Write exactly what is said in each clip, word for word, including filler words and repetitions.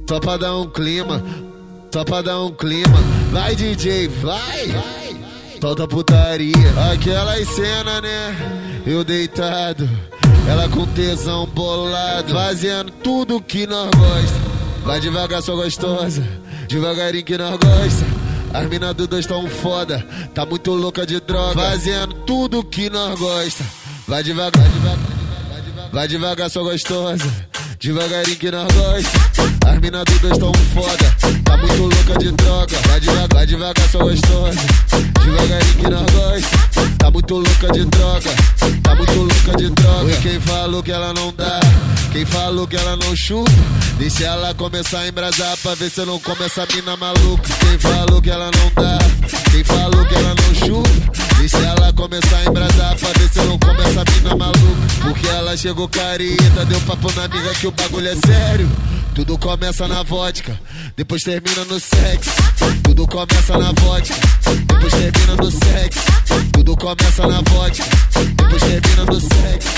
só pra dar um clima, só pra dar um clima. Vai D J, vai, solta putaria. Aquelas cenas, né, eu deitado, ela com tesão bolado, fazendo tudo que nós gosta. Vai devagar, sua gostosa, devagarinho que nós gosta. As mina do dois tão foda, tá muito louca de droga, fazendo tudo que nós gosta. Vai devagar, vai devagar, vai devagar, sua gostosa, devagarinho que nós gosta. As mina do dois tão foda, tá muito louca de droga. Vai devagar, vai devagar, sua gostosa, devagarinho que nós gosta. Tá muito louca de droga, tá muito louca de droga. E quem falou que ela não dá, quem falou que ela não chupa, deixa ela começar a embrasar pra ver se eu não come essa mina maluca. Quem falou que ela não dá, quem falou que ela não chupa, deixa ela começar a embrasar pra ver se eu não come essa mina maluca. Porque ela chegou careta, deu papo na amiga que o bagulho é sério. Tudo começa na vodka, depois termina no sexo. Tudo começa na vodka, depois termina no sexo. Tudo começa na vodka, depois termina no sexo.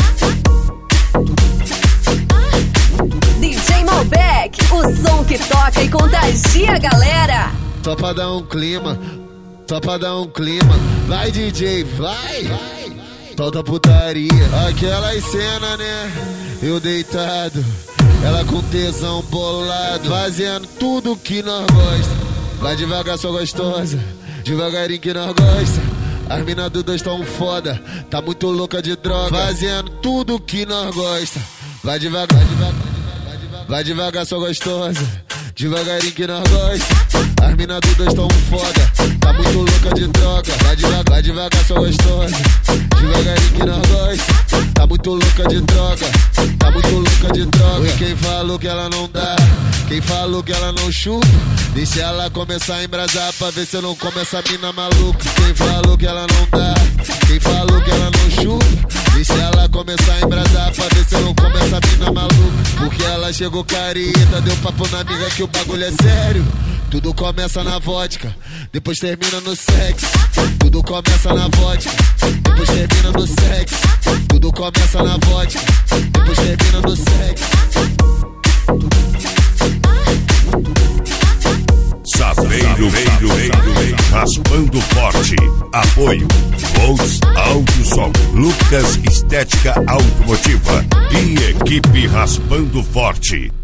D J Malbec, o som que toca e contagia a galera. Só pra dar um clima, só pra dar um clima. Vai D J, vai, solta putaria. Aquelas cenas, né, eu deitado, ela com tesão bolado, fazendo tudo que nós gosta. Vai devagar, sua gostosa, devagarinho que nós gosta. As mina do dois tão foda, tá muito louca de droga, fazendo tudo que nós gosta. Vai devagar, vai devagar, vai devagar, sua gostosa, devagarinho que nós gosta. As mina do dois tão foda, tá muito louca de droga. Vai devagar, vai devagar, sua gostosa, devagarinho que nós gosta. Tá muito louca de droga, tá muito louca de droga. E quem falou que ela não dá, quem falou que ela não chupa, deixa ela começar a embrasar pra ver se eu não come essa mina maluca. Quem falou que ela não dá, quem falou que ela não chupa, deixa ela começar a embrasar pra ver se eu não come essa mina maluca. Porque ela chegou careta, deu papo na amiga que o bagulho é sério. Tudo começa na vodka, depois termina no sexo. Tudo começa na vodka, depois termina no sexo. Tudo começa na vodka, depois termina no sexo. Sapeiro, raspando forte. Apoio Volts Autosom, Lucas Estética Automotiva e equipe Raspando Forte.